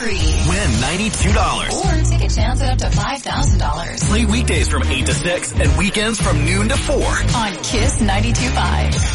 free. Win $92. Or take a chance at up to $5,000. Play weekdays from 8 to 6 and weekends from noon to 4. On Kiss 92.5.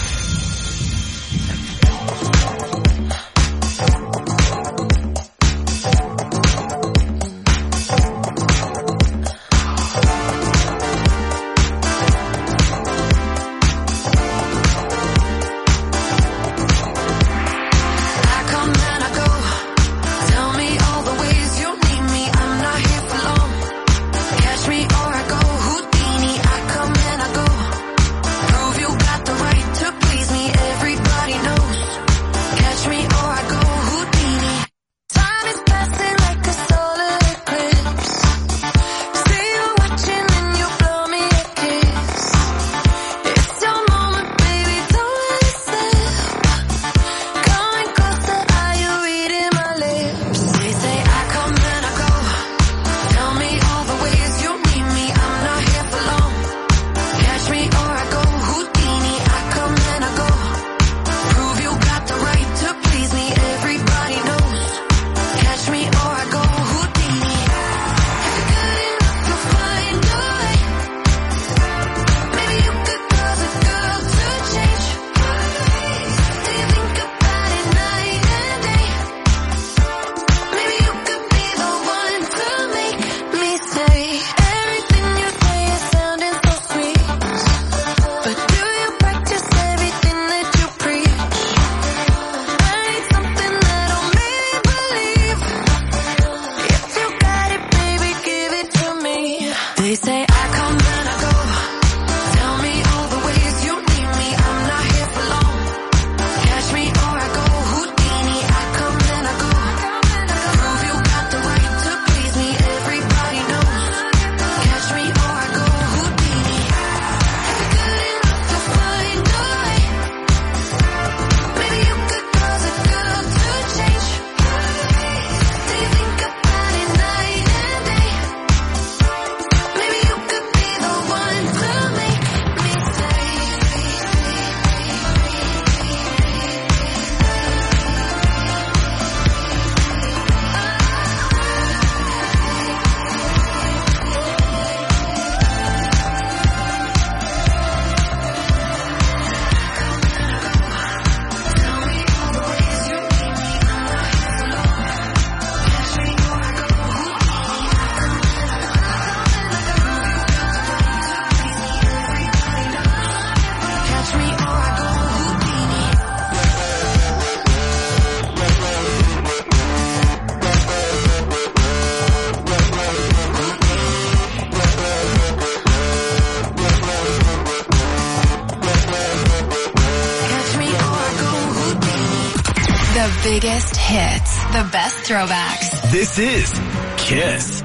Biggest hits, the best throwbacks. This is Kiss.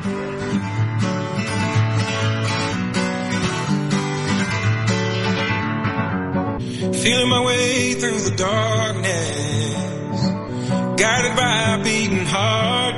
Feeling my way through the darkness, guided by a beating heart.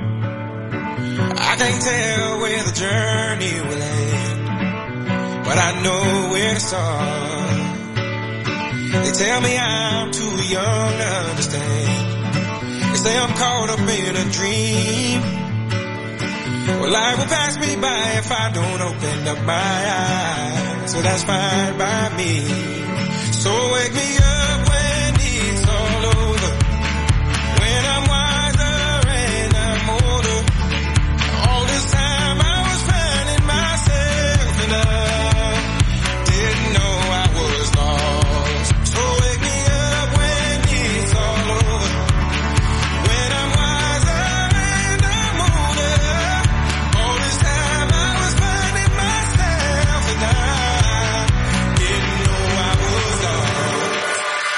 I can't tell where the journey will end, but I know where to start. They tell me I'm too young to understand. They say I'm caught up in a dream. Well, life will pass me by if I don't open up my eyes. So that's fine by me. So wake me up when it's all over, when I'm wiser and I'm older. All this time I was finding myself and I didn't know I was lost. So wake me up when it's all over, when I'm wiser and I'm older. All this time I was finding myself and I didn't know I was lost.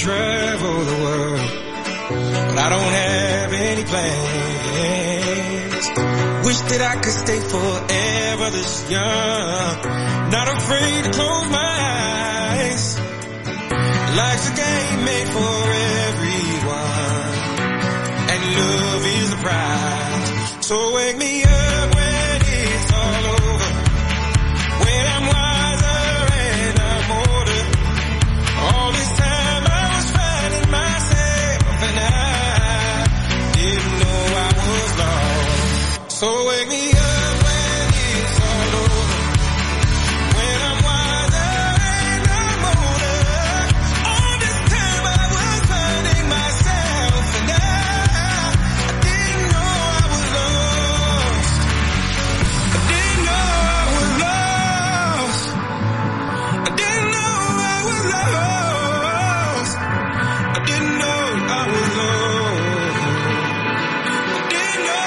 travel the world, but I don't have any plans. Wish that I could stay forever this young, not afraid to close my eyes. Life's a game made for everyone, and love is the prize. So wake me up when it's all over, when I'm wiser and I'm older. All this time I was finding myself, and I didn't know I was lost. So wake me up when it's all over, when I'm wiser and I'm older. All this time I was finding myself, and I didn't know I was lost. I didn't know I was lost. I didn't know I was lost. I didn't know I was lost. I didn't know.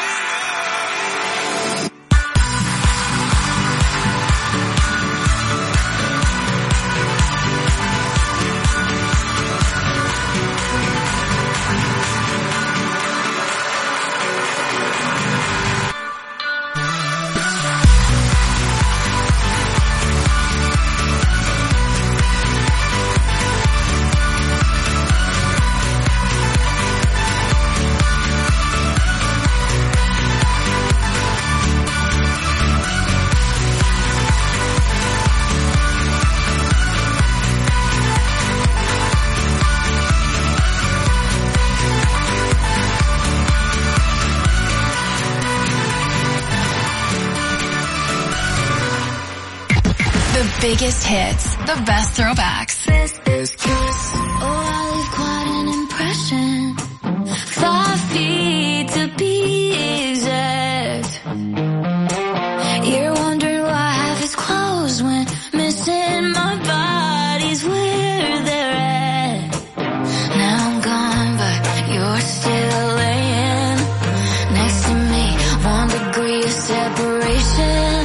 The biggest hits, the best throwbacks. This is Kiss. Oh, I leave quite an impression. 5 feet to be exact. You're wondering why half is closed when missing my body's where they're at. Now I'm gone, but you're still laying next to me. 1 degree of separation.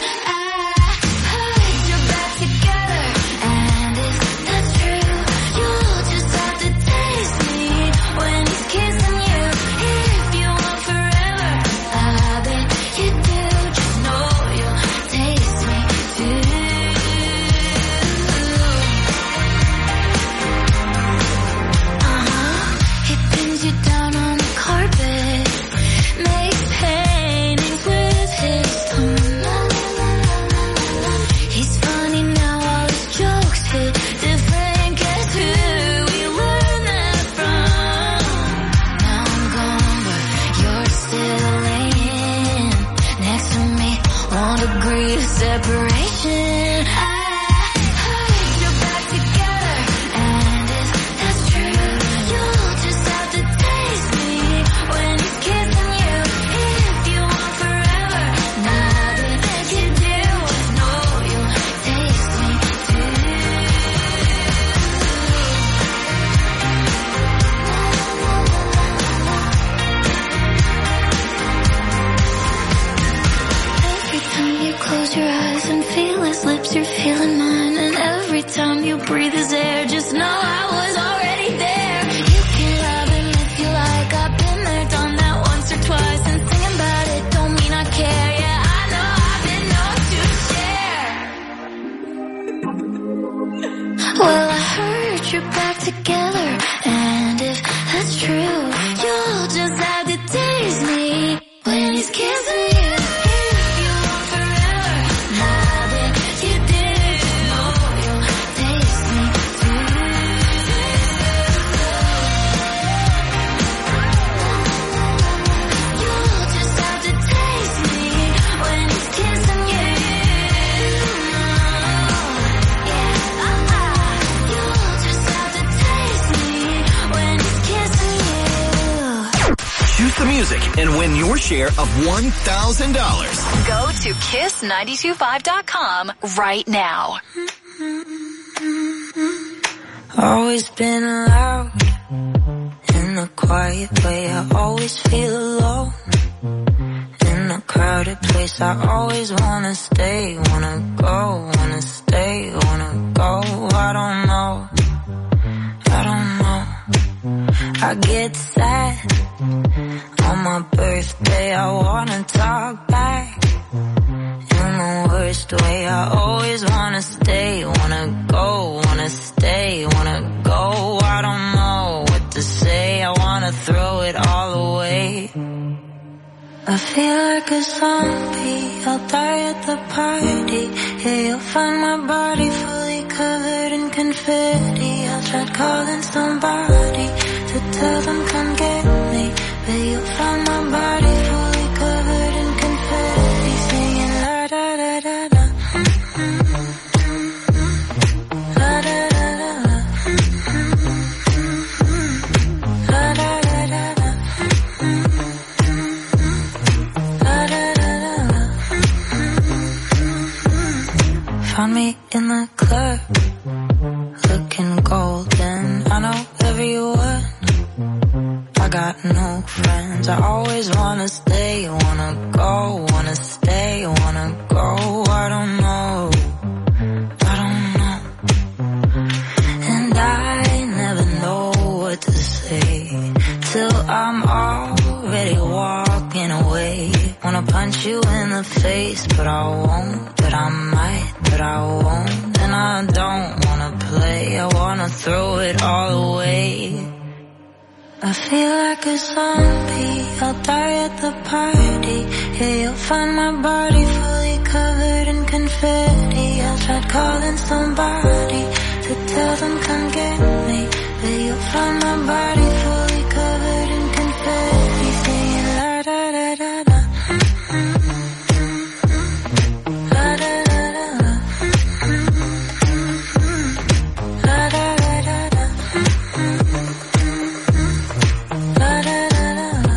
Separation. You're back together, and if that's true, you'll just have to taste me when he's kissing you. If you want forever, nothing you do, no, you'll taste me too. Every time you close your eyes and feel his lips, you're feeling mine. And every time you breathe his air, just know I was already there. You can love him if you like. I've been there, done that once or twice. And singing about it don't mean I care. Yeah, I know I've been known to share. Well, I heard you're back together, and if that's true, you'll just have to taste me when he's kissing you. The music and win your share of $1,000. Go to kiss925.com right now. Always been loud in a quiet way. I always feel alone in a crowded place. I always wanna stay, wanna go, wanna stay, wanna go. I don't know. I get sad. On my birthday I wanna talk back. In the worst way, I always wanna stay. Wanna go, wanna stay, wanna go. I don't know what to say, I wanna throw it all away. I feel like a zombie, I'll die at the party. Yeah, you'll find my body fully covered in confetti. I'll try calling somebody to tell them come get me, but you'll find my body fully covered in confetti. Singing la da da da da, la da da da da, la da da da da, la da da da da. Found me in the club, looking golden. I know every word, I got no friends. I always wanna stay, wanna go, wanna stay, wanna go. I don't know, I don't know. And I never know what to say till I'm already walking away. Wanna punch you in the face, but I won't, but I might, but I won't. And I don't wanna play, I wanna throw it all away. I feel like a zombie, I'll die at the party. Yeah, you'll find my body fully covered in confetti. I'll try calling somebody to tell them come get me, but you'll find my body fully covered in confetti. Singing la da da da da, la da da da da, la da da da da, la da da da da.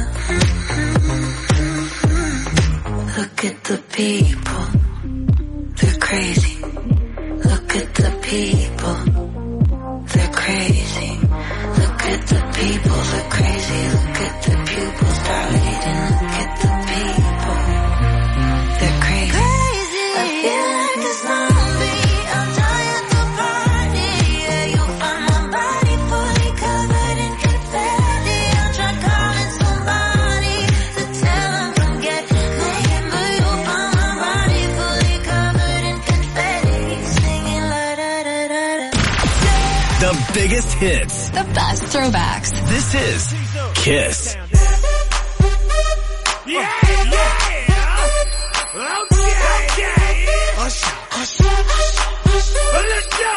Look at the people, they're crazy. Look at the people, they're crazy. Look at the people, they're crazy. Look at the pupils dilating. Look at the people, they're crazy. I feel like a zombie, I'll die at the party. Yeah, you'll find my body fully covered in confetti. I'll try calling somebody to tell them come get me, but you'll find my body fully covered in confetti. Singing la da da da da. The biggest hits. The best throwbacks. This is Kiss. Yeah, yeah. Okay. Hush. Let's go.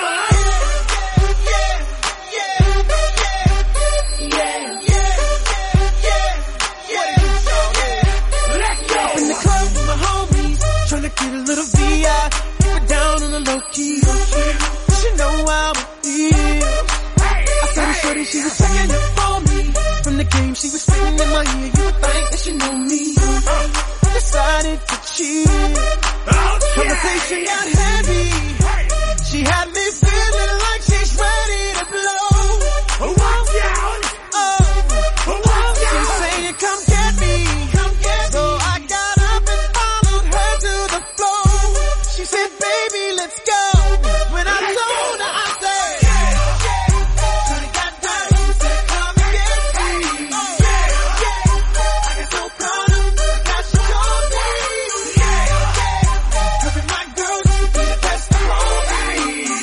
In the club with my homies, tryna get a little VI, keep it down on the low key. She know how it feels. I saw the shorty, she was checking up on me. From the game, she was spitting in my ear. You would think that she knew me. Decided to cheat. Conversation got heavy. She had me feeling like she's ready to blow. Watch out! She's saying, come get me. So I got up and followed her to the floor. She said, baby, let's go. When I told her, I said, Shorty got down, she said, come and get me. I got no problem, I got you all day. Cause with my girl, you be the best of all day.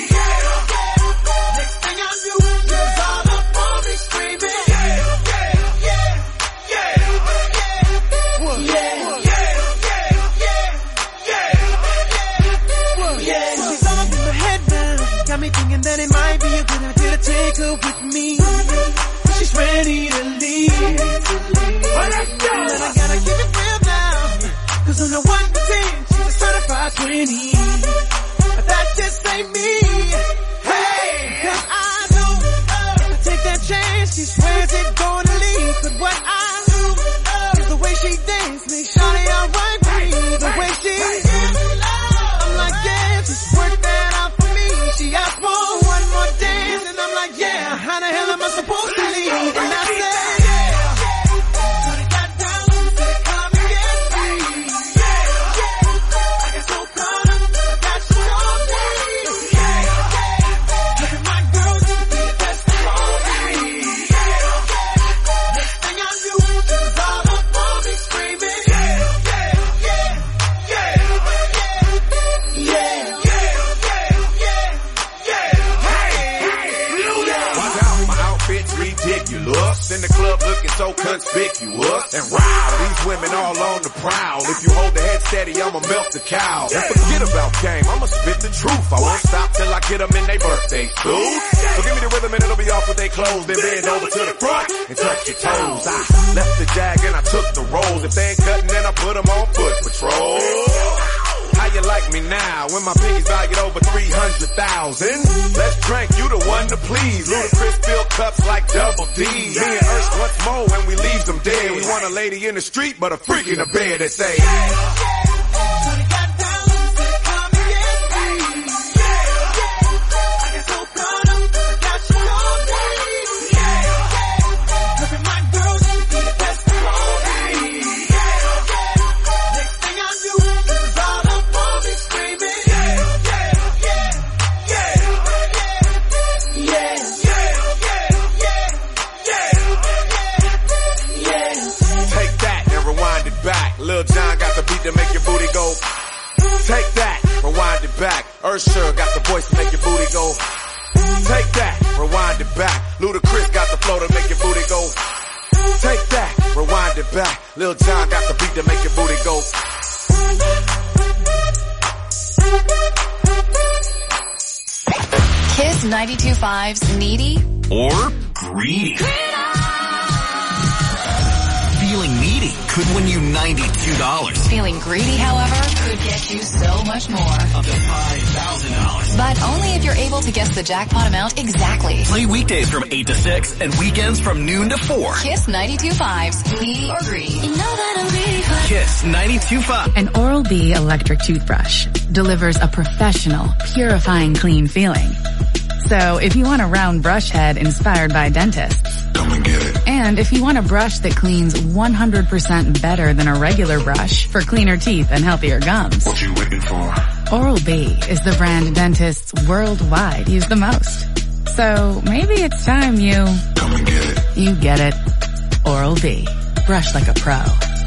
Next thing I knew, she was all up on me screaming. She's all up in my head now, got me thinking that it might be a good idea to take her with me. She's ready to leave. And I gotta keep it real now, cause on the 1 to 10, she's a certified 20. But that just ain't me. Hey, cause I know if I take that chance, she swears it's gonna leave. But what I do is the way she dance makes Shawty alright with me. The way she I'm like, yeah, just work that out for me. She asked for one more dance, and I'm like, yeah, how the hell am I supposed to leave? And I said, Shawty got down, she said, come and get me. I got no problem, I got you all day. Look at my girl, you be the best of all day. conspicuous. And wow, these women all on the prowl. If you hold the head steady, I'ma milk the cow. And forget about game, I'ma spit the truth. I won't stop till I get them in their birthday suit. So give me the rhythm and it'll be off with their clothes. Then bend over to the front and touch your toes. I left the jag and I took the rolls. If they ain't cutting, then I put them on foot patrol. How you like me now when my piggy's valued over 300,000? Let's drink, you the one to please. Ludacris fill cups like Double D. Me and Ursh once more when we leave them dead. We want a lady in the street, but a freak in the bed that say, Lil Jon got the beat to make your booty go. Take that, rewind it back. Usher got the voice to make your booty go. Take that, rewind it back. Ludacris got the flow to make your booty go. Take that, rewind it back. Lil Jon got the beat to make your booty go. Kiss 92.5's Needy or Greedy. Feeling needy could win you $92. Feeling greedy, however, could get you so much more. Up to $5,000. But only if you're able to guess the jackpot amount exactly. Play weekdays from 8 to 6 and weekends from noon to 4. Kiss 92.5's Needy or Greedy. You know that I'm greedy for Kiss 92.5. An Oral-B electric toothbrush delivers a professional, purifying clean feeling. So if you want a round brush head inspired by dentists, come and get it. And if you want a brush that cleans 100% better than a regular brush for cleaner teeth and healthier gums, What you waiting for? Oral-B is the brand dentists worldwide use the most. So maybe it's time you Come and get it. You get it. Oral-B. Brush like a pro.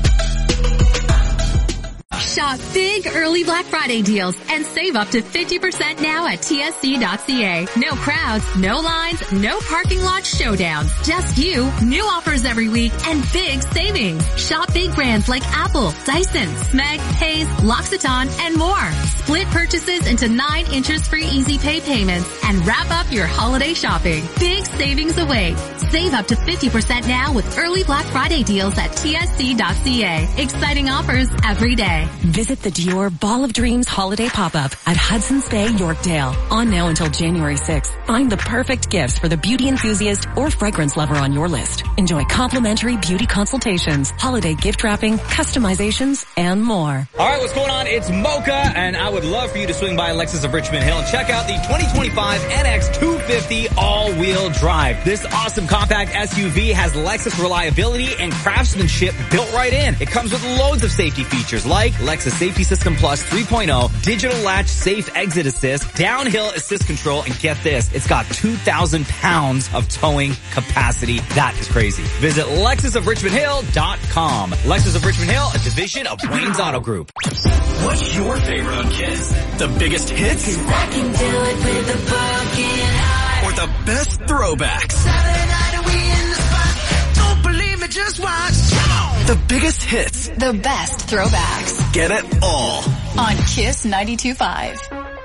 Shop big early Black Friday deals and save up to 50% now at TSC.ca. No crowds, no lines, no parking lot showdowns. Just you, new offers every week, and big savings. Shop big brands like Apple, Dyson, Smeg, Hayes, L'Occitane, and more. Split purchases into 9 interest-free easy pay payments and wrap up your holiday shopping. Big savings await. Save up to 50% now with early Black Friday deals at TSC.ca. Exciting offers every day. Visit the Dior Ball of Dreams holiday pop-up at Hudson's Bay, Yorkdale. On now until January 6th. Find the perfect gifts for the beauty enthusiast or fragrance lover on your list. Enjoy complimentary beauty consultations, holiday gift wrapping, customizations, and more. All right, what's going on? It's Mocha, and I would love for you to swing by Lexus of Richmond Hill and check out the 2025 NX 250 all-wheel drive. This awesome compact SUV has Lexus reliability and craftsmanship built right in. It comes with loads of safety features like Lexus Safety System Plus 3.0, digital latch safe exit assist, downhill assist control, and get this, it's got 2,000 pounds of towing capacity. That is crazy. Visit LexusofRichmondHill.com. Lexus of Richmond Hill, a division of Wayne's Auto Group. What's your favorite on Kiss? The biggest hits? I can do it with a broken heart. Or the best throwbacks? Saturday night and we in the spot. Don't believe it, just watch. Come on. The biggest hits? The best throwbacks. Get it all On Kiss 92.5.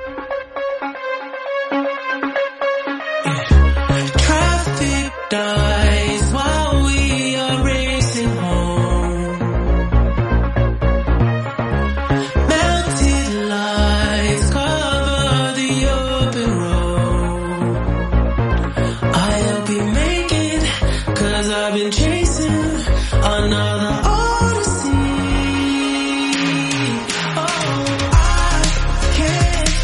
Traffic dies while we are racing home. Melted lights cover the open road. I'll be making, 'cause I've been chasing another odyssey. Oh, I can't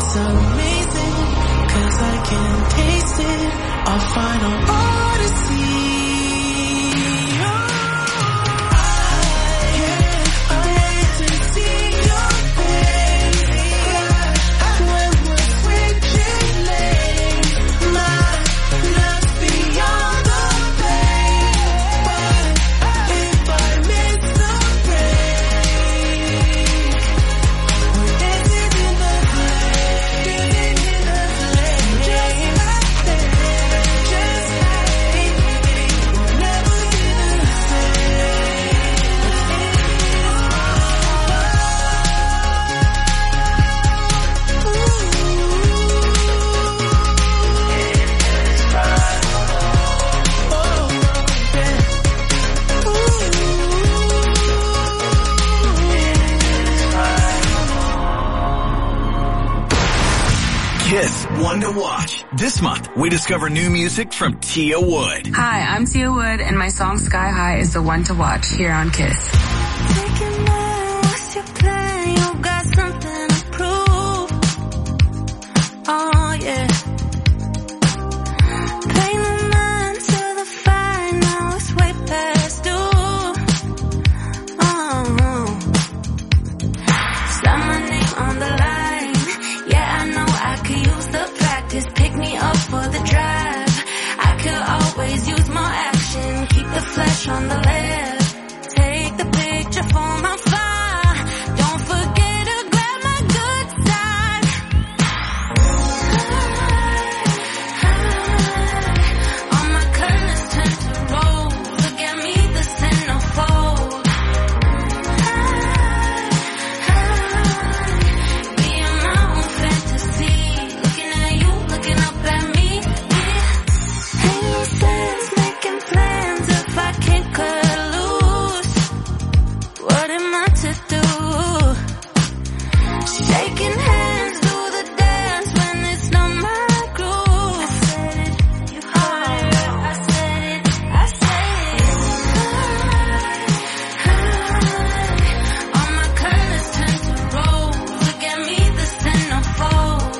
it's amazing, 'cause I can taste it, our final odyssey. Kiss One to Watch. This month, we discover new music from Tia Wood. Hi, I'm Tia Wood, and my song Sky High is the one to watch here on Kiss. What's your plan? You got something to prove. Oh yeah. Play my mind to the fire, now it's way past due. Oh. Slap my name on the line. Yeah, I know I could use the practice. Pick me up for the drive. I could always use more action. Keep the flesh on the left. Take the picture for my file. Don't forget to grab my good side. All my colors turn to rose. Look at me, the centerfold. Being my own fantasy. Looking at you, looking up at me. Ain't no sense making plans if I can't cut loose. What am I to do? Shaking hands, do the dance when it's not my groove. I said it, you heard it. I said it, I said it. All my colors turn to rose. Look at me, the centerfold.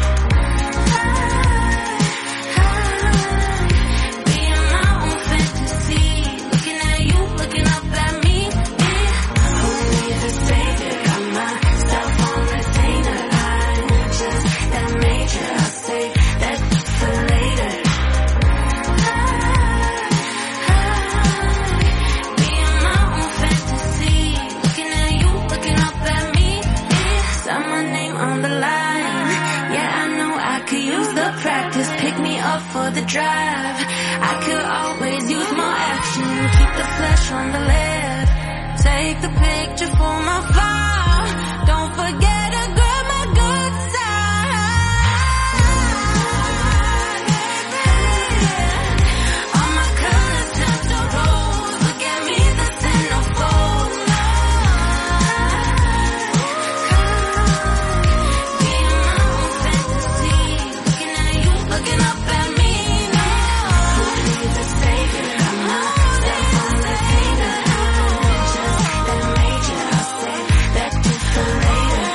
Being my own fantasy. Looking at you, looking up at me. Who needs a savior? Got myself on retainer. I'm just that major. I'll save that for later. Being my own fantasy. Looking at you, looking up at me. Sign my name on the line. Yeah, I know I could use the practice. Pick me up for the drive. I could always use more action. Keep the flesh on the left. Take the picture for my file. Don't forget to grab my good side. All my colors turn to rose. Look at me, the centerfold. Being my own fantasy. Looking at you, looking up at me. Who needs a savior? Got myself on retainer. I'm just that major. I'll save that for later.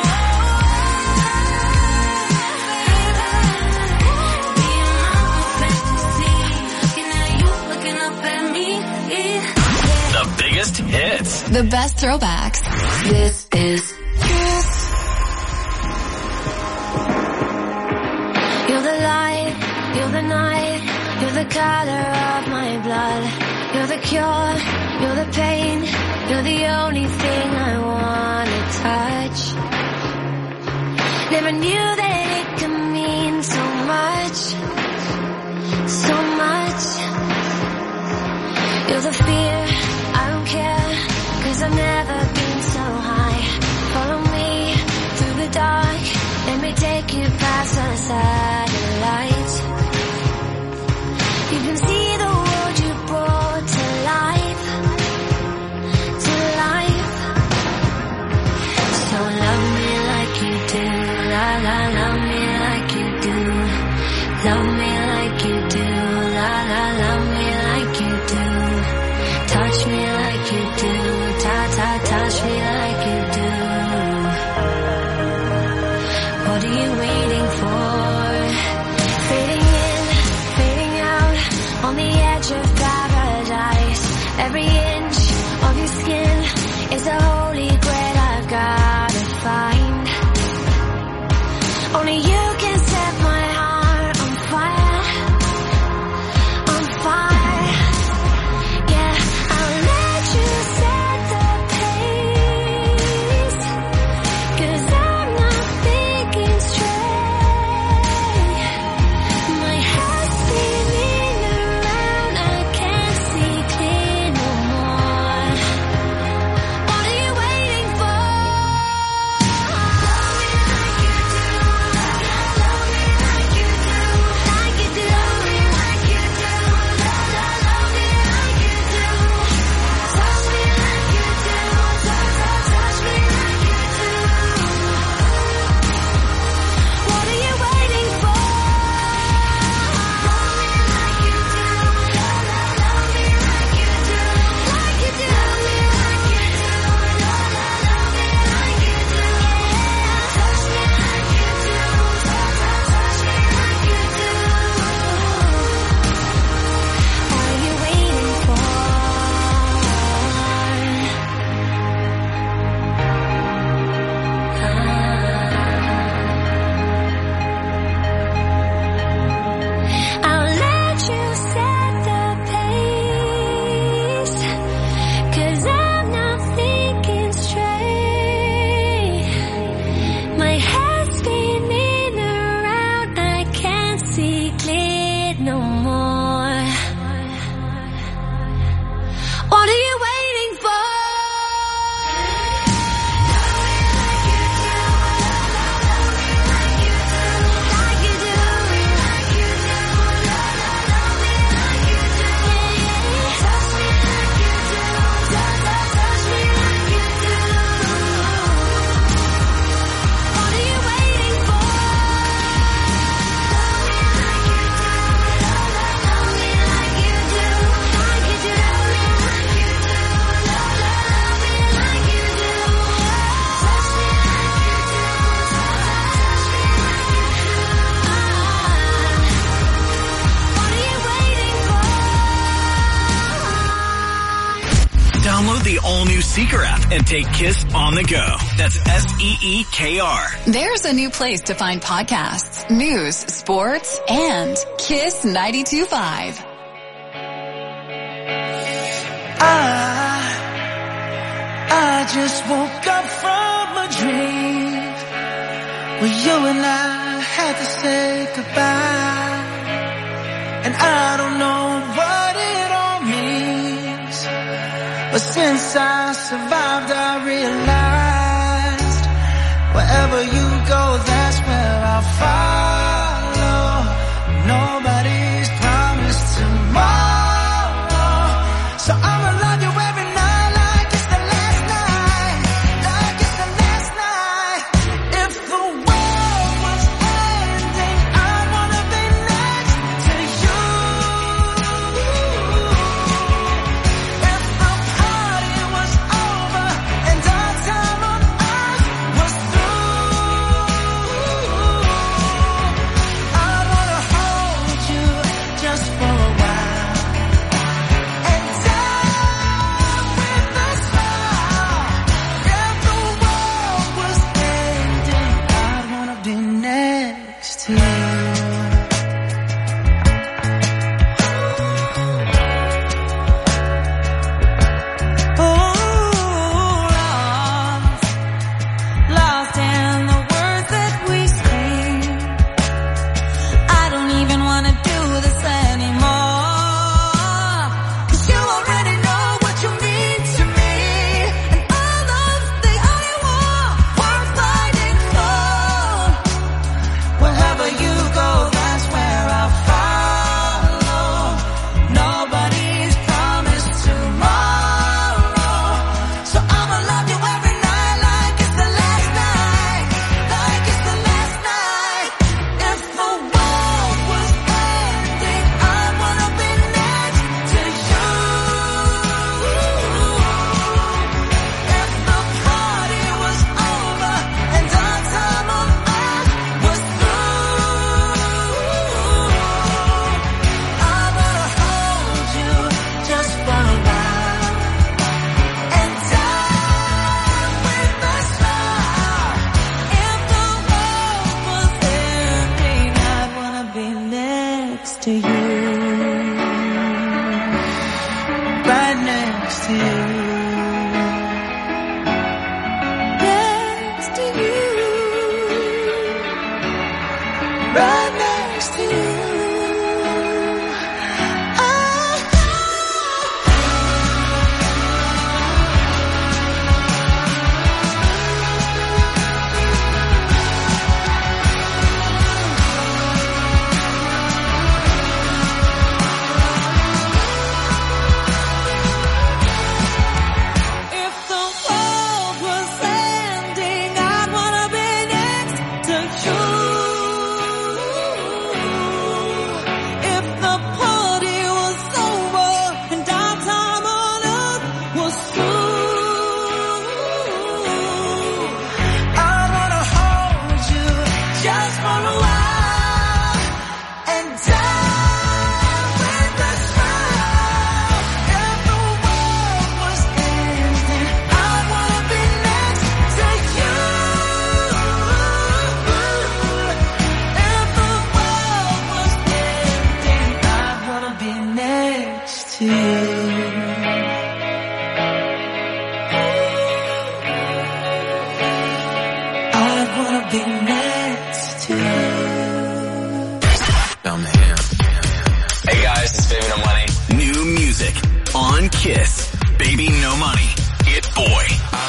Being my own fantasy. Looking at you, looking up at me. The biggest hits. The best throwbacks. This is Kiss. You're the light, you're the night, you're the color of my blood. You're the cure, you're the pain, you're the only thing I wanna touch. Never knew that it could mean so much, so much. You're the fear, I don't care, 'cause I've never been so high. Follow me through the dark, let me take you past the satellite. You can see the world you brought to life, to life. So love me like you do, la la, love me like you do. Love me like you do, la la, love me like you do. Touch me like you do, ta ta, touch me like you do. What are you waiting Every inch of your skin is a holy grail I've gotta find. Only you can set my heart on fire, on fire. Yeah, I'll let you set the pace, 'cause I'm not thinking straight. My head's spinning around, I can't see clear no more. What are you waiting for? Love me like you do, like you do, love me like you do, love me like you do, touch me like you do, touch me like you do. What are you waiting for? Love me like you do, love me like you do, like you do, love me like you do, love me like you do, touch me like you do, touch me like you do. What are you waiting for? I'll let you set the pace, 'cause I'm not thinking straight. My head's spinning around, I can't see clear no more. What are you waiting for? Like you do, like you do, love me like you do, touch me like you do, touch me like you do. What are you waiting for? Love me like you do, love me like you do, like you do, love me like you do, love me like you do, touch me like you do, touch me like you do. What are you waiting for? Download the all-new Seeker app and take Kiss on the go. That's SEEKR. There's a new place to find podcasts, news, sports, and Kiss 92.5. I just woke up from a dream where you and I had to say goodbye, and I don't know what it all means, but since I survived I realized wherever you go, that's where I'll follow. Nobody's promised tomorrow, so I'ma love you every night like it's the last night, like it's the last night. If the world was ending, I wanna be next to you. If the party was over and our time on earth was through, I wanna hold you just for a while and die with a smile. If the world was ending, I wanna be next to you. Lost in the words that we speak. I don't even wanna do this anymore, 'cause you already know what you mean to me, and all of the I want worth fighting for. Wherever you go, next to you. Right next to you. Next to you. Right next to you. Kiss, Baby No Money, It Boy.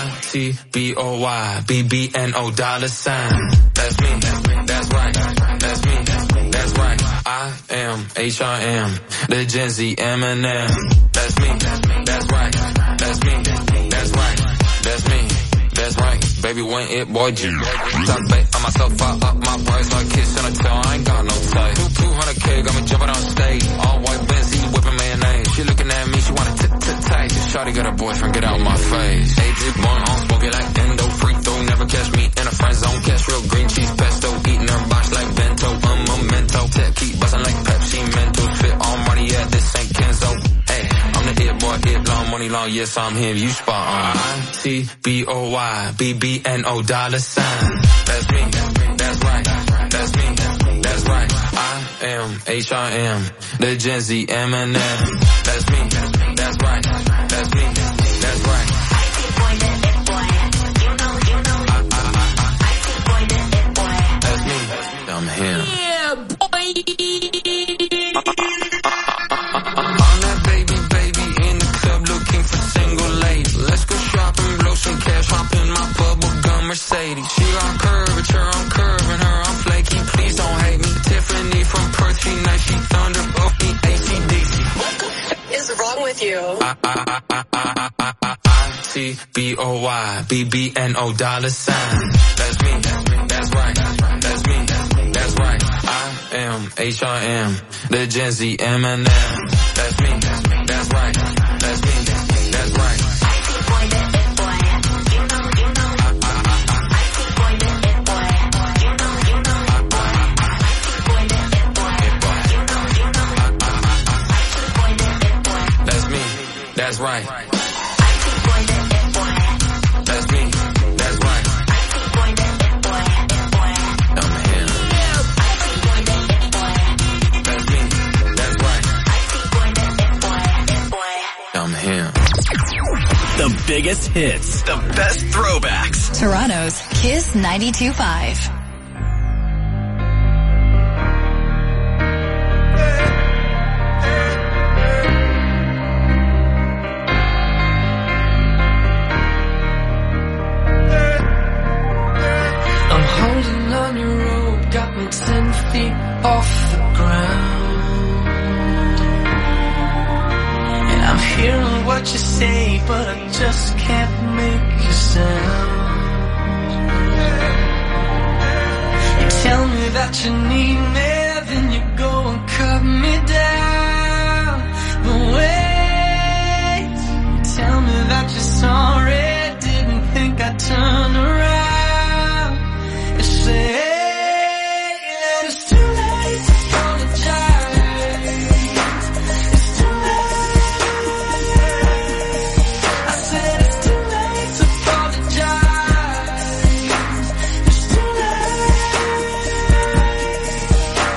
I-T-B-O-Y-B-B-N-O $. That's me, that's right, that's me, that's right. I am H-I-M, the Gen Z Eminem. That's me, that's right, that's me, that's right, that's me, that's right. Baby, when It Boy G. Top bait on myself, I up my price like Kiss in a tail, I ain't got no type. 200K, got me jumping on stage. All white Benz, he whipping mayonnaise. She looking at me, she wanna tight. Shawty got a boyfriend, get out my face. Ages born on smoke it like endo. Free throw, never catch me in a friend zone. Catch real green cheese pesto. Eating her box like bento. I'm a memento. Tech keep bustin' like Pepsi Mentos. Fit on money, yeah, this ain't Kenzo. Hey, I'm the It Boy, It long, money long, yes, I'm him, you spot on. I-T-B-O-Y-B-B-N-O $. That's me, that's right, that's me, that's right. I am H-I-M, the Gen Z Eminem. That's me, that's right, that's me, that's right. That's me, I'm him. Yeah, boy. I'm that baby in the club looking for single lady. Let's go shopping, blow some cash, hop in my bubblegum Mercedes. She on curvature, I'm curving her, I'm flaky, please don't hate me. Tiffany from Perth, she nice, she thunder, both me AC/DC. What the f*** is wrong with you? I-T-B-O-Y-B-B-N-O $. That's me, that's right, that's me, that's right. I am H-I-M, the Gen Z Eminem. That's me, that's right, that's me, that's right. That's me, that's right. That's me, that's right. I'm him. That's me, that's right. I'm him. The biggest hits, the best throwbacks. Toronto's Kiss 92.5. Holding on your rope, got me 10 feet off the ground. And I'm hearing what you say, but I just can't make a sound. You tell me that you need me, then you go and cut me down. But wait, you tell me that you're sorry, didn't think I'd turn around. Say that it's too late to apologize. It's too late. I said it's too late to apologize. It's too late.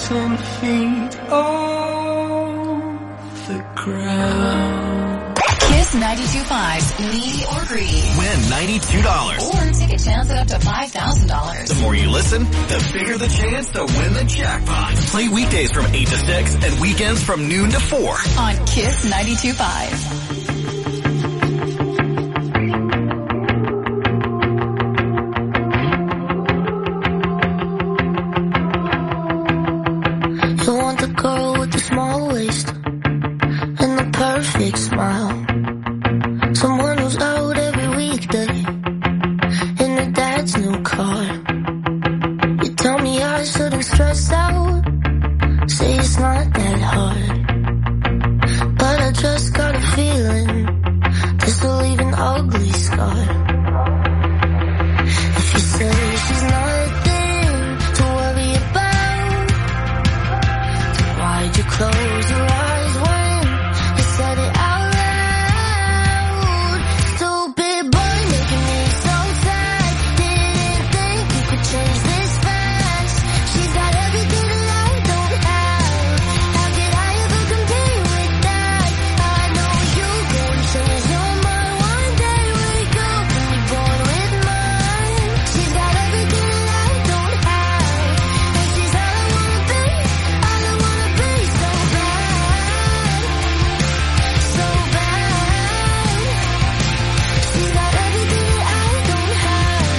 10 feet off the ground. Kiss 92.5's Needy or Greedy. Win $92. Or take a chance at up to $5,000. The more you listen, the bigger the chance to win the jackpot. Play weekdays from 8 to 6 and weekends from noon to 4. On Kiss 92.5. You want the girl with the small waist and the perfect smile. Someone who's out every weekday in her dad's new car. You tell me I shouldn't stress out, say it's not that hard. But I just got a feeling this will leave an ugly scar. If you say she's nothing to worry about, then why'd you close your eyes when you said it out loud? Stupid boy making me so sad. Didn't think you could change this fast. She's got everything that I don't have. How could I ever compete with that? I know you can change your mind one day. Wake up and be born with mine. She's got everything that I don't have, and she's all I wanna be. All I wanna be so bad, so bad. She's got everything that I don't have.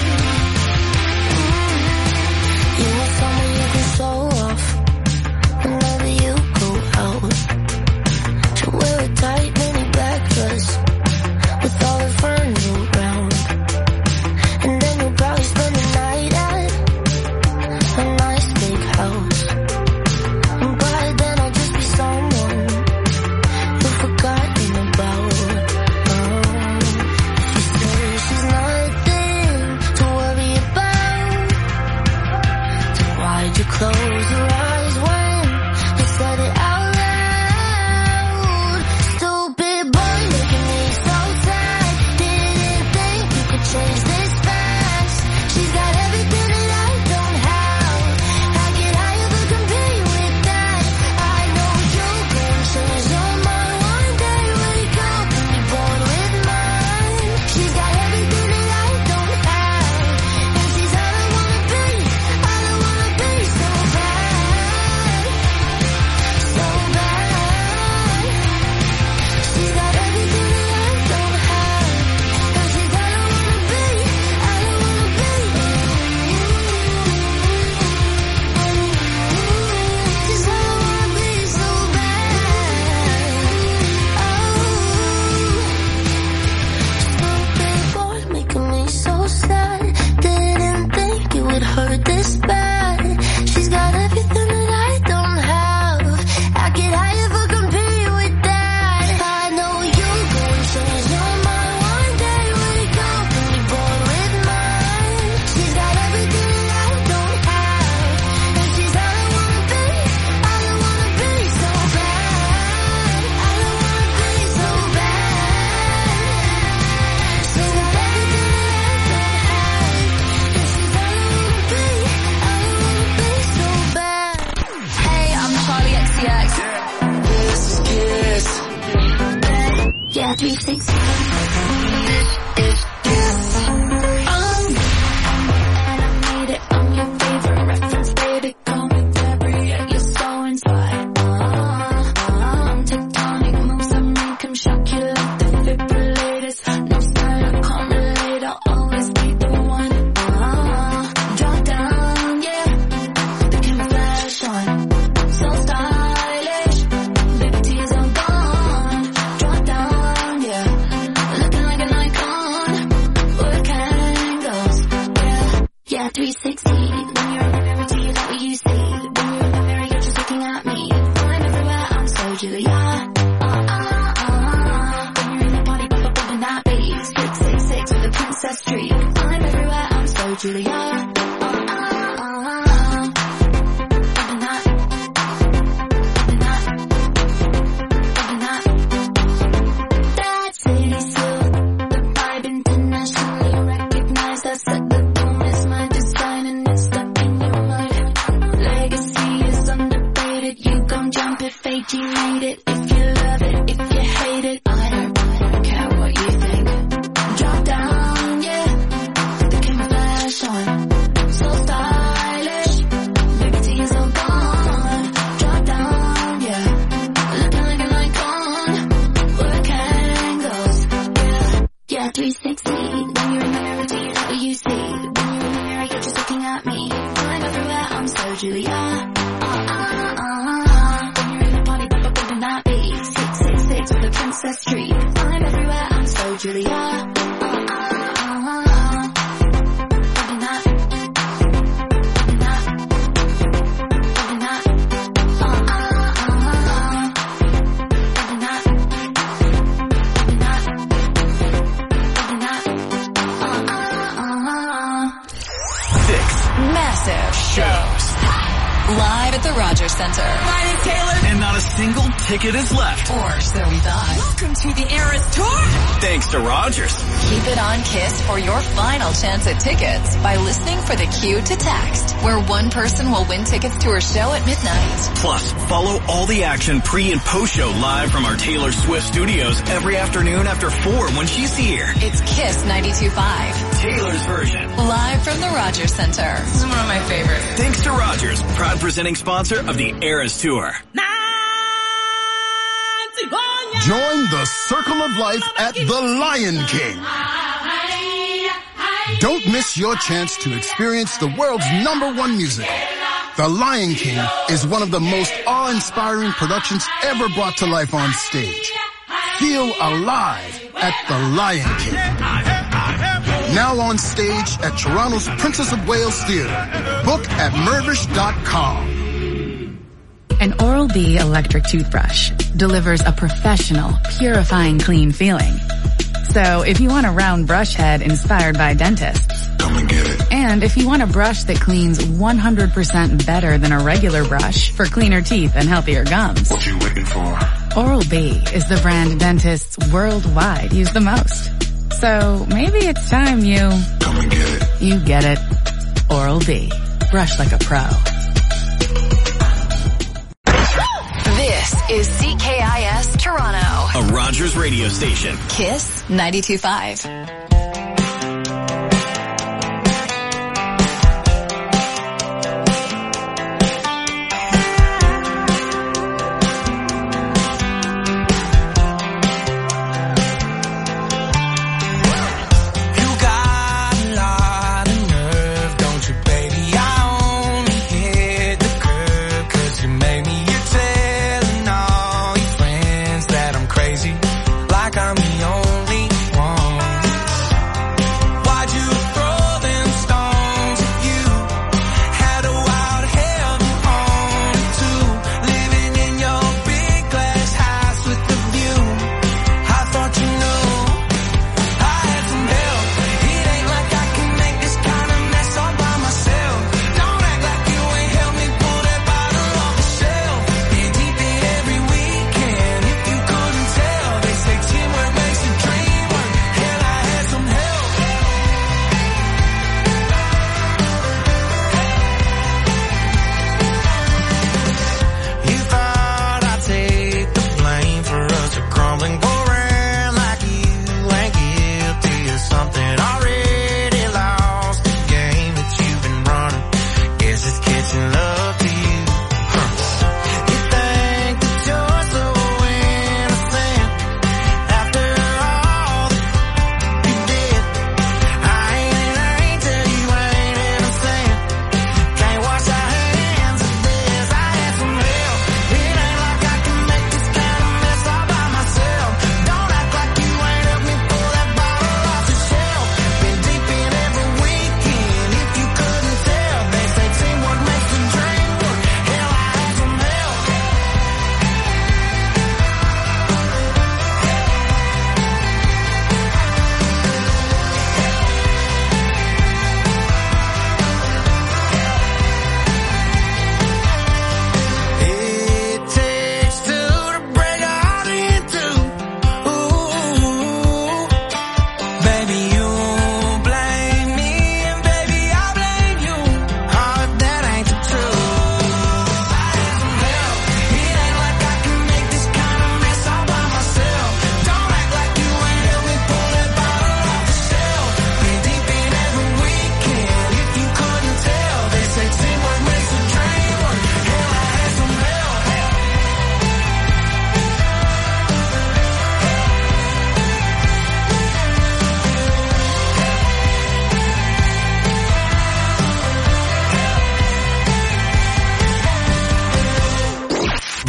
You want someone you can show off whenever you go out. She'll wear a tight mini black dress with all her friends around, and then you'll probably spend the night at a nice big house. And by then I'll just be someone you've forgotten about. If you say she's nothing to worry about, then why'd you close your eyes when you said it out loud? Stupid boy making me so sad. Didn't think you could change this fast. She's got everything that I don't have. How could I ever compete with that? I know you can change your mind one day. Wake up and be born with mine. She's got everything that I don't have, and she's all I wanna be. All I wanna be so bad, so bad. She's got everything that I don't have, and she's all I wanna be. All I wanna be. She's all I wanna be so bad. Oh, stupid boy making me so sad. Didn't think it would hurt this bad. She's got everything that I don't have. How could I ever compete with that? I know you can change your mind one day. Wake up and be born with mine. She's got everything that I don't have, and she's all I wanna be. All I wanna be so bad. All I wanna be so bad. She's got everything that I don't have, and she's all I wanna be. All I wanna be so bad. Hey, I'm Charlie XCX. This is Kiss. Yeah, 360. And I made it. I'm your favorite reference, baby. Call me Deborah. Yeah, you're so inside. Tectonic moves that make him shock you like defibrillators. No sign of calm relate. I'll always be the one. Drop down, yeah. The camera flash on. So stylish. Baby, tears are gone. Drop down, yeah. Looking like an icon. Work angles, yeah. Yeah, 360. When you're in the mirror, do you like what you see? When you're in the mirror, you're just looking at me. I'm everywhere, I'm so Julia. When you're in the party, bumping that bass. 666 with a princess streak. I'm everywhere, I'm so Julia. Bumping that, bumping that, bumping that. That city still, the vibe internationally recognized. I said the dome is my design and it's stuck in your mind. Legacy is under a 360. When you're in the mirror, do you know what you see? When you're in the mirror, you're just looking at me. I'm everywhere, I'm so Julia. When you're in the party, bumping that beat. 666 with a princess treat. I'm everywhere, I'm so Julia. Shows. Live at the Rogers Center. My name's Taylor. And not a single ticket is left. Or so we thought. Welcome to the Eras Tour. Thanks to Rogers. Keep it on KISS for your final chance at tickets by listening for the cue to text, where one person will win tickets to her show at midnight. Plus, follow all the action pre- and post-show live from our Taylor Swift studios every afternoon after 4 when she's here. It's KISS 92.5. Taylor's version. Live from the Rogers Center. This is one of my favorites. Thanks to Rogers, proud presenting sponsor of the Eras Tour. Join the circle of life at the Lion King. Don't miss your chance to experience the world's #1 musical. The Lion King is one of the most awe-inspiring productions ever brought to life on stage. Feel alive at the Lion King. Now on stage at Toronto's Princess of Wales Theatre. Book at Mirvish.com. An Oral-B electric toothbrush delivers a professional, purifying clean feeling. So if you want a round brush head inspired by dentists, come and get it. And if you want a brush that cleans 100% better than a regular brush for cleaner teeth and healthier gums, what you waiting for? Oral-B is the brand dentists worldwide use the most. So maybe it's time you... come and get it. You get it. Oral-B. Brush like a pro. This is CKIS Toronto. A Rogers radio station. KISS 92.5.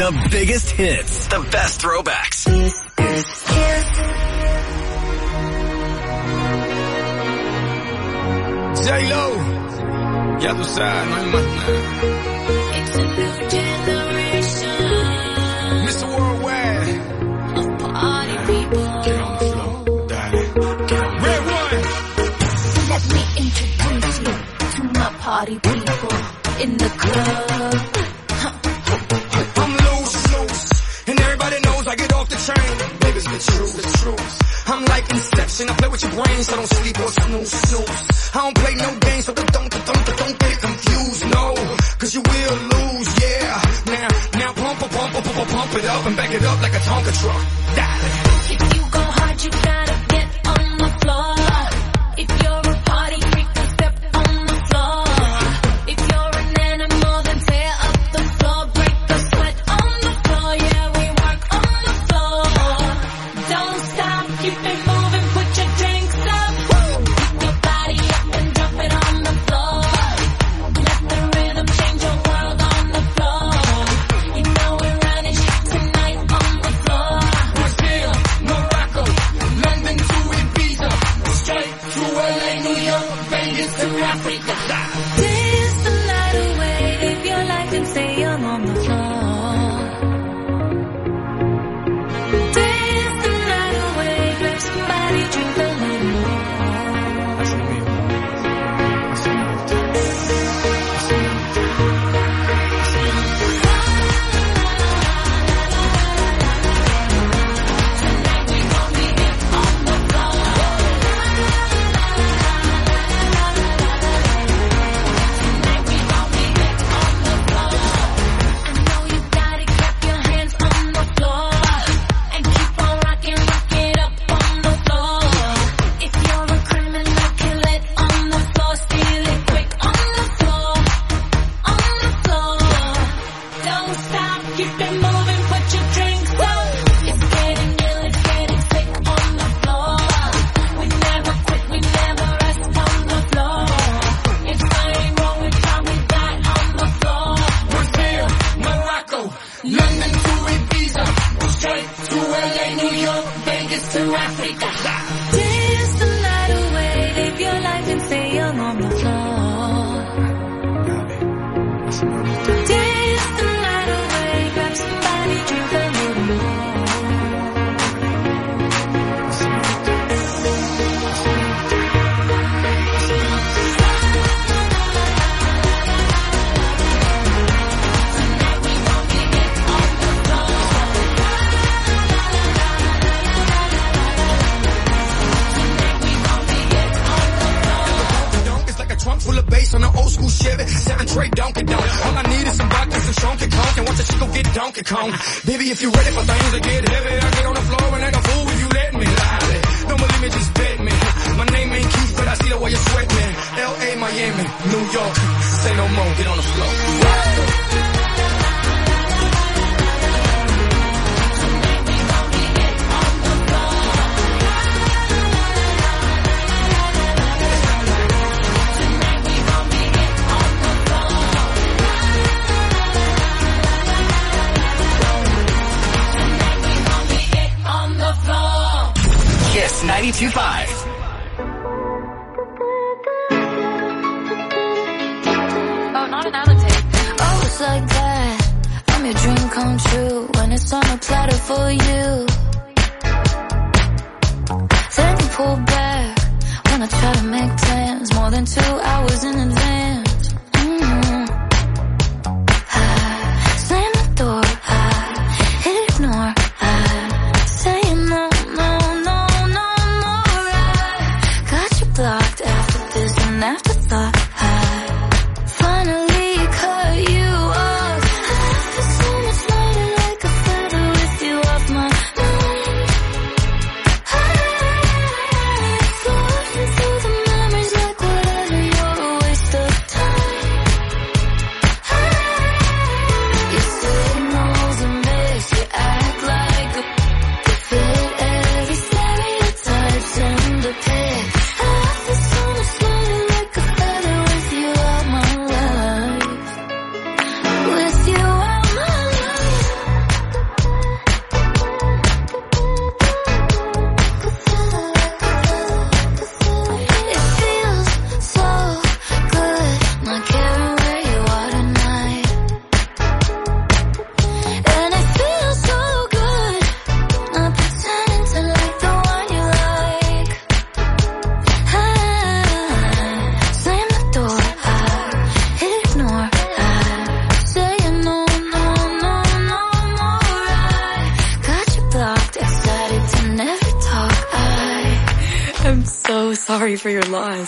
The biggest hits. The best throwbacks. J-Lo. Ya tú sabes, no hay más nada. It's a new generation. Mr. Worldwide. Of party people. Get on the floor, darling. Get on the Red One. Let me introduce you to my party people in the club. I'm loose, and everybody knows I get off the train. Baby, it's the truth. I'm like Inception, I play with your brain, so don't sleep or snooze. I don't play no games, so don't get confused, no. Cause you will lose, yeah. Now pump it up and back it up like a Tonka truck. Darling. If you go hard, you gotta get on the floor. If you're a party freak, then step on the floor. If you're an animal, then tear up the floor. Break the sweat on the floor, yeah, we work on the floor. Don't stop, keep it moving, put your drinks up. Pick your body up and drop it on the floor. Let the rhythm change your world on the floor. You know we're running shit tonight on the floor. Brazil, Morocco, London to Ibiza, straight to LA, New York, Vegas to Africa. Dance the night away, live your life and stay young on the floor. Dance the night away, grab somebody, drink a little more. Dance the night away, live your life and stay young on the floor. Dance the night away, grab somebody, drink a little more. Trunk full of bass on an old school Chevy, 7 Trey Donkey Donk. All I need is some vodka, some Chunky Conk, and watch a chico get Donkey Kong. Baby, if you're ready for things to get heavy, I get on the floor and act a fool if you let me. Lie. Don't believe me, just bet me. My name ain't Keith, but I see the way you sweat me. L.A., Miami, New York, say no more, get on the floor. Kiss 92.5. Oh, not another take. Oh, it's like that. I'm your dream come true when it's on a platter for you. Then you pull back when I try to make plans more than 2 hours in advance. I slam the door, I ignore, I say no. Blocked after this an afterthought. I finally cut you off. I feel so much lighter like a feather with you off my mind. Floating through the memories like whatever, you're a waste of time. You signals and miss, you act like a fit every stereotype's in the pit. So much lighter like a feather sorry for your loss.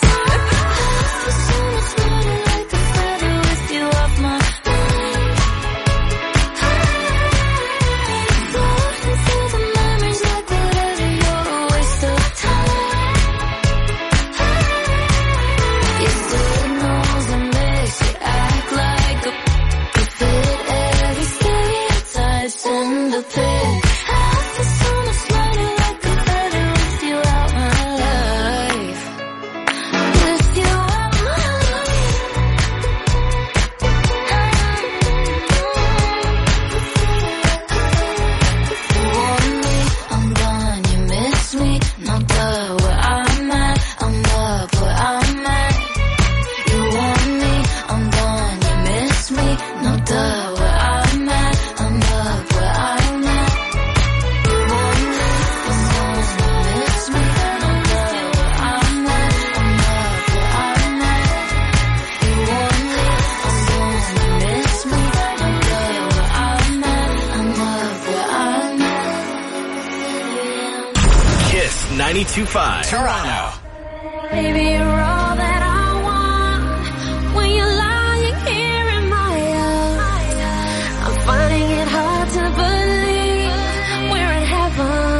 Kiss 92.5 Toronto. Baby, you're all that I want. When you're lying here in my arms, I'm finding it hard to believe we're in heaven.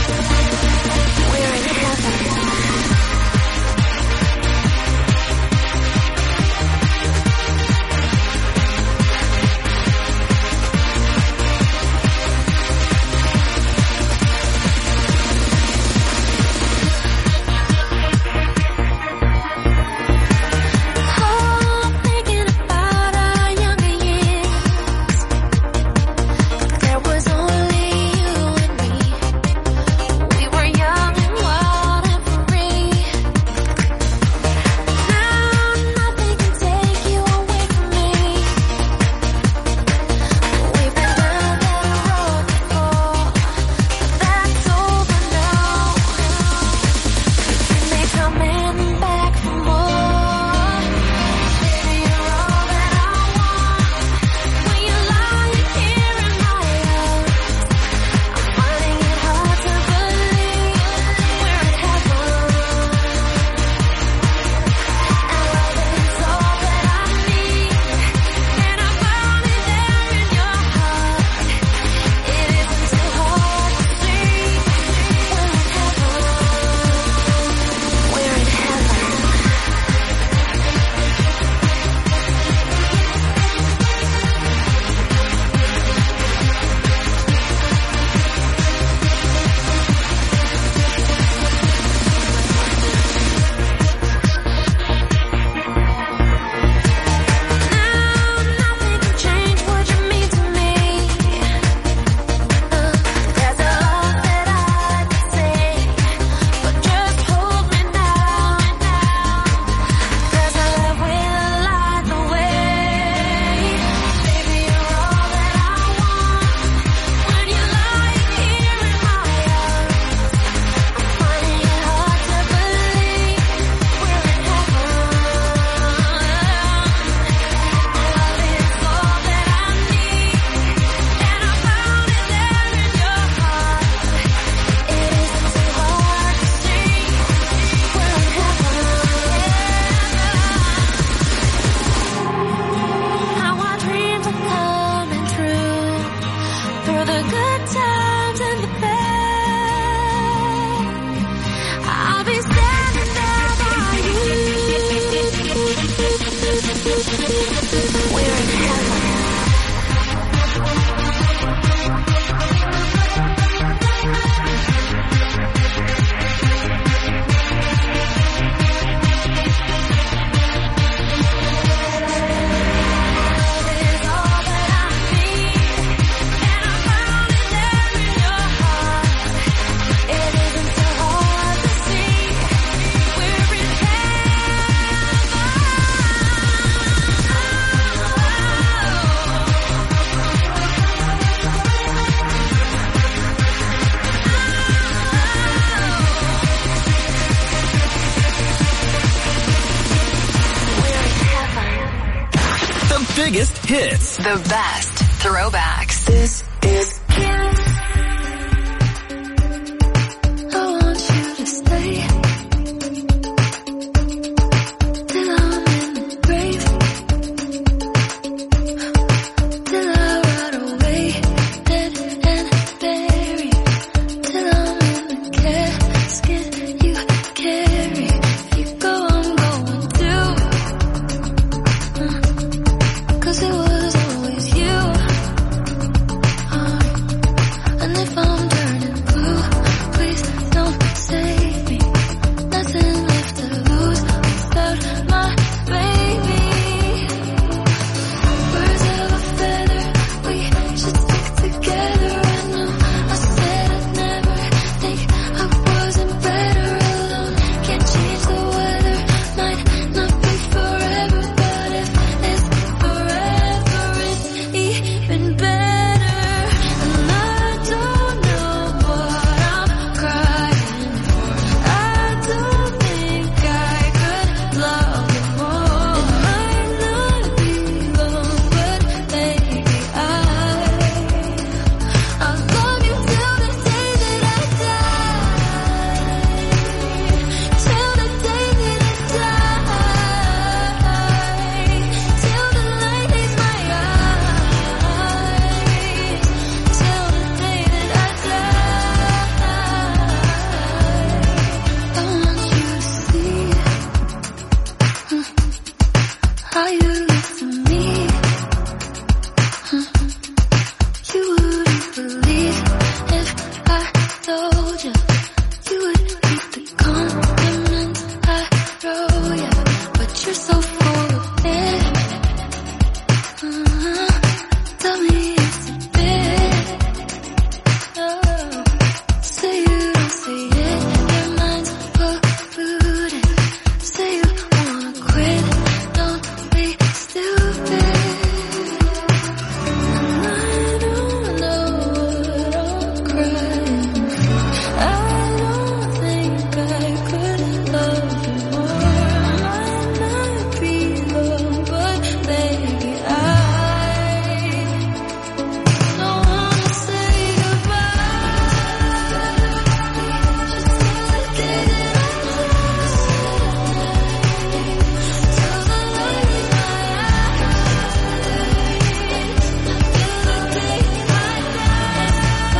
We're in heaven. biggest hits. The best throwbacks. This is Kiss. I want you to stay till I'm in the grave, till I rot away, dead and buried, till I'm in the casket you carry. If you go, I'm going too, 'cause it was always you. And if I'm turning blue, please don't save me. Nothing left to lose without my baby. Birds of a feather, we should stick together. I know I said I'd never think I wasn't better alone. Can't change the weather, might not be forever, but if it's forever, it's even better. And I don't know what I'm crying for. I don't think I could love you more. It might not be long, but maybe I'll love you till the day that I die. Till the day that I die. Till the light leaves my eyes. Till the day that I die. I want you to see how you look for me. You wouldn't believe if I told you. You would hate the compliments I throw you, but you're so full of it. Tell me it's a bit. Say you don't see it, your mind's polluted. Say you wanna quit, don't be stupid. And I don't know what I'm crying for. I don't think I could love you more. Might not be long, but baby I don't wanna say goodbye. Just till the day that I die. Till the light in my eyes. Till the day I die.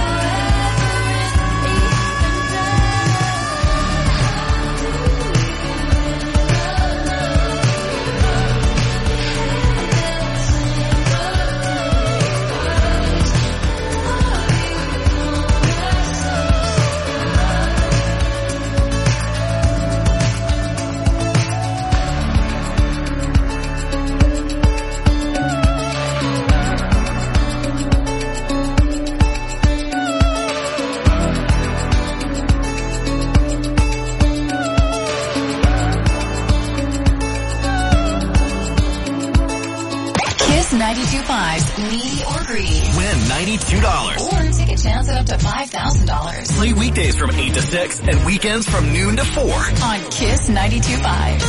Kiss 92.5's Needy or Greedy. Win $92. Or take a chance at up to $5,000. Play weekdays from 8 to 6 and weekends from noon to 4. On Kiss 92.5.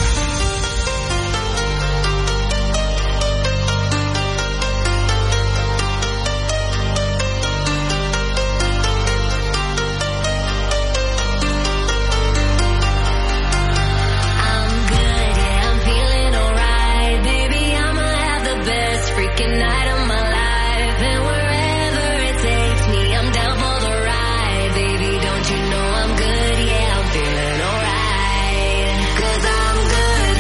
I'm good, yeah, I'm feeling alright. Baby, I'ma have the best freaking night of my life. And wherever it takes me, I'm down for the ride. Baby, don't you know I'm good, yeah, I'm feeling alright. 'Cause I'm good,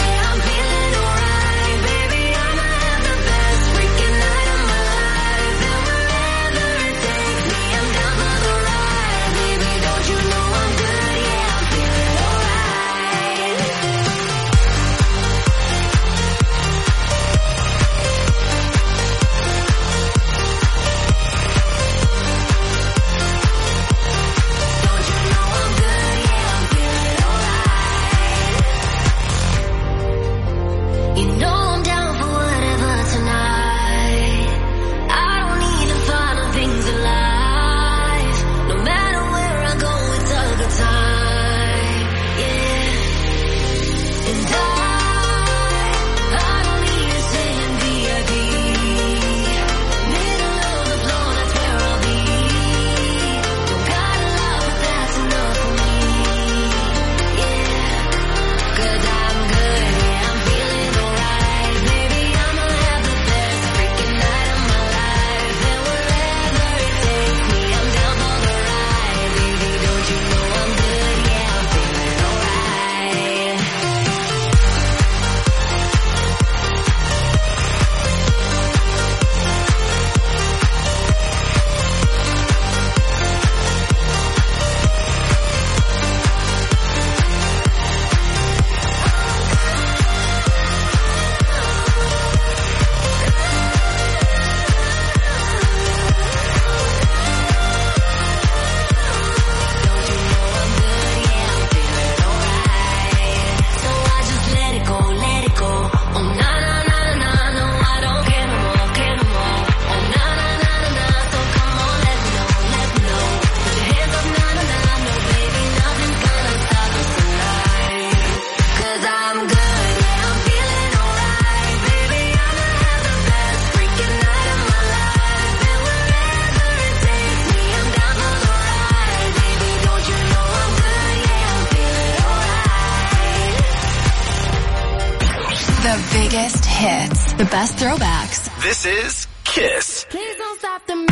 The biggest hits. The best throwbacks. This is Kiss. Please don't stop the